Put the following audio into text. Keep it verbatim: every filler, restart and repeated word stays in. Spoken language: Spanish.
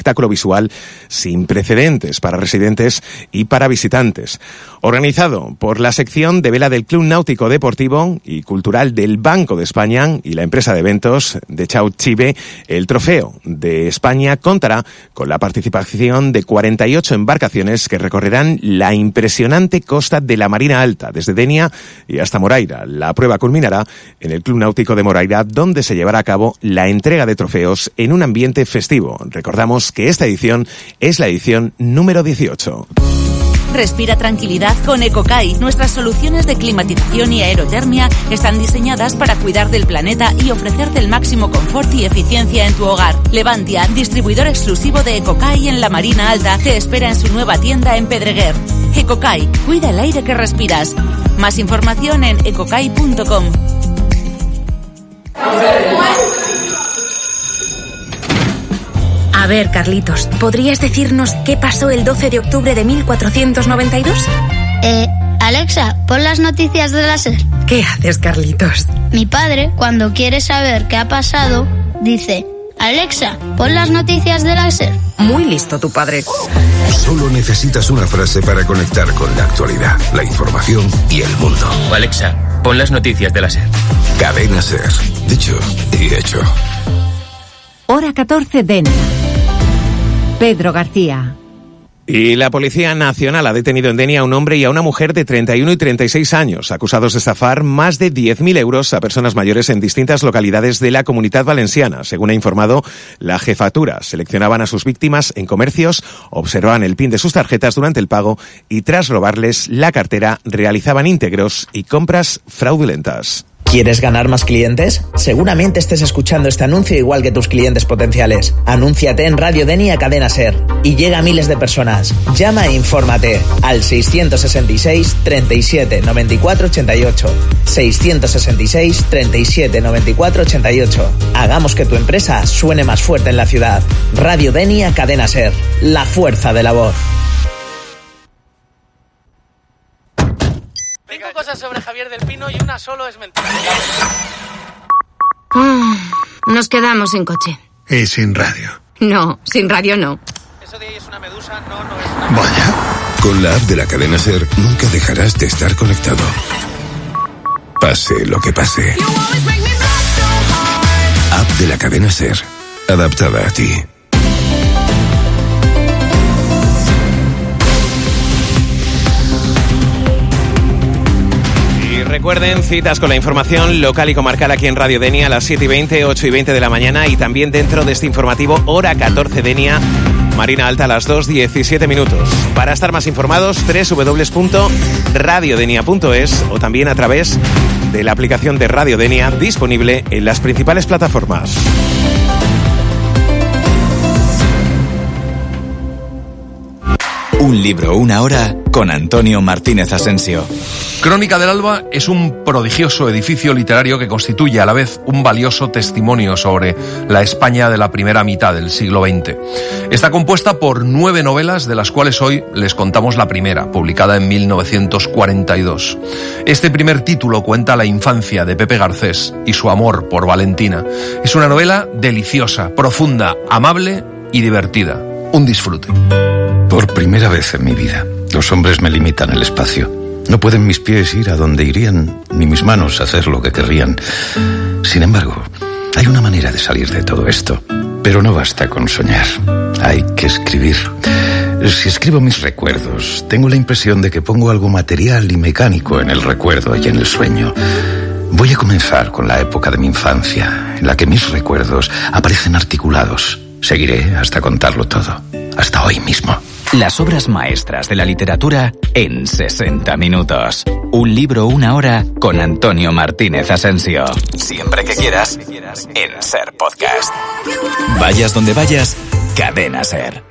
espectáculo visual sin precedentes para residentes y para visitantes. Organizado por la sección de vela del Club Náutico Deportivo y Cultural del Banco de España y la empresa de eventos de Chau Chive, el Trofeo de España contará con la participación de cuarenta y ocho embarcaciones que recorrerán la impresionante costa de la Marina Alta, desde Denia y hasta Moraira. La prueba culminará en el Club Náutico de Moraira, donde se llevará a cabo la entrega de trofeos en un ambiente festivo. Recordamos que esta edición es la edición número dieciocho. Respira tranquilidad con Ecokai. Nuestras soluciones de climatización y aerotermia están diseñadas para cuidar del planeta y ofrecerte el máximo confort y eficiencia en tu hogar. Levantia, distribuidor exclusivo de Ecokai en la Marina Alta, te espera en su nueva tienda en Pedreguer. Ecokai, cuida el aire que respiras. Más información en ecokai punto com. A ver, Carlitos, ¿podrías decirnos qué pasó el doce de octubre de mil cuatrocientos noventa y dos? Eh, Alexa, pon las noticias de la SER. ¿Qué haces, Carlitos? Mi padre, cuando quiere saber qué ha pasado, dice: Alexa, pon las noticias de la SER. Muy listo tu padre. Solo necesitas una frase para conectar con la actualidad, la información y el mundo. Alexa, pon las noticias de la SER. Cadena SER. Dicho y hecho. Hora catorce, Denia. Pedro García. Y la Policía Nacional ha detenido en Denia a un hombre y a una mujer de treinta y uno y treinta y seis años, acusados de estafar más de diez mil euros a personas mayores en distintas localidades de la Comunidad Valenciana. Según ha informado la jefatura, seleccionaban a sus víctimas en comercios, observaban el pin de sus tarjetas durante el pago y tras robarles la cartera realizaban íntegros y compras fraudulentas. ¿Quieres ganar más clientes? Seguramente estés escuchando este anuncio igual que tus clientes potenciales. Anúnciate en Radio Denia Cadena SER y llega a miles de personas. Llama e infórmate al seiscientos sesenta y seis, treinta y siete, noventa y cuatro, ochenta y ocho. seiscientos sesenta y seis, treinta y siete, noventa y cuatro, ochenta y ocho. Hagamos que tu empresa suene más fuerte en la ciudad. Radio Denia Cadena SER. La fuerza de la voz. Cinco cosas sobre Javier del Pino y una solo es mentira. Ah, nos quedamos sin coche. Y sin radio. No, sin radio no. Eso de ahí es una medusa, no, no es una... Vaya. Con la app de la cadena SER nunca dejarás de estar conectado. Pase lo que pase. App de la cadena SER. Adaptada a ti. Recuerden, citas con la información local y comarcal aquí en Radio Denia a las siete y veinte, ocho y veinte de la mañana y también dentro de este informativo Hora catorce Denia, Marina Alta a las dos, diecisiete minutos. Para estar más informados, doble u doble u doble u punto radio denia punto es o también a través de la aplicación de Radio Denia disponible en las principales plataformas. Un libro, una hora, con Antonio Martínez Asensio. Crónica del Alba es un prodigioso edificio literario que constituye a la vez un valioso testimonio sobre la España de la primera mitad del siglo veinte. Está compuesta por nueve novelas, de las cuales hoy les contamos la primera, publicada en mil novecientos cuarenta y dos. Este primer título cuenta la infancia de Pepe Garcés y su amor por Valentina. Es una novela deliciosa, profunda, amable y divertida. Un disfrute. Por primera vez en mi vida, los hombres me limitan el espacio. No pueden mis pies ir a donde irían, ni mis manos hacer lo que querrían. Sin embargo, hay una manera de salir de todo esto. Pero no basta con soñar. Hay que escribir. Si escribo mis recuerdos, tengo la impresión de que pongo algo material y mecánico en el recuerdo y en el sueño. Voy a comenzar con la época de mi infancia, en la que mis recuerdos aparecen articulados. Seguiré hasta contarlo todo, hasta hoy mismo. Las obras maestras de la literatura en sesenta minutos. Un libro, una hora, con Antonio Martínez Asensio. Siempre que quieras, en SER Podcast. Vayas donde vayas, Cadena SER.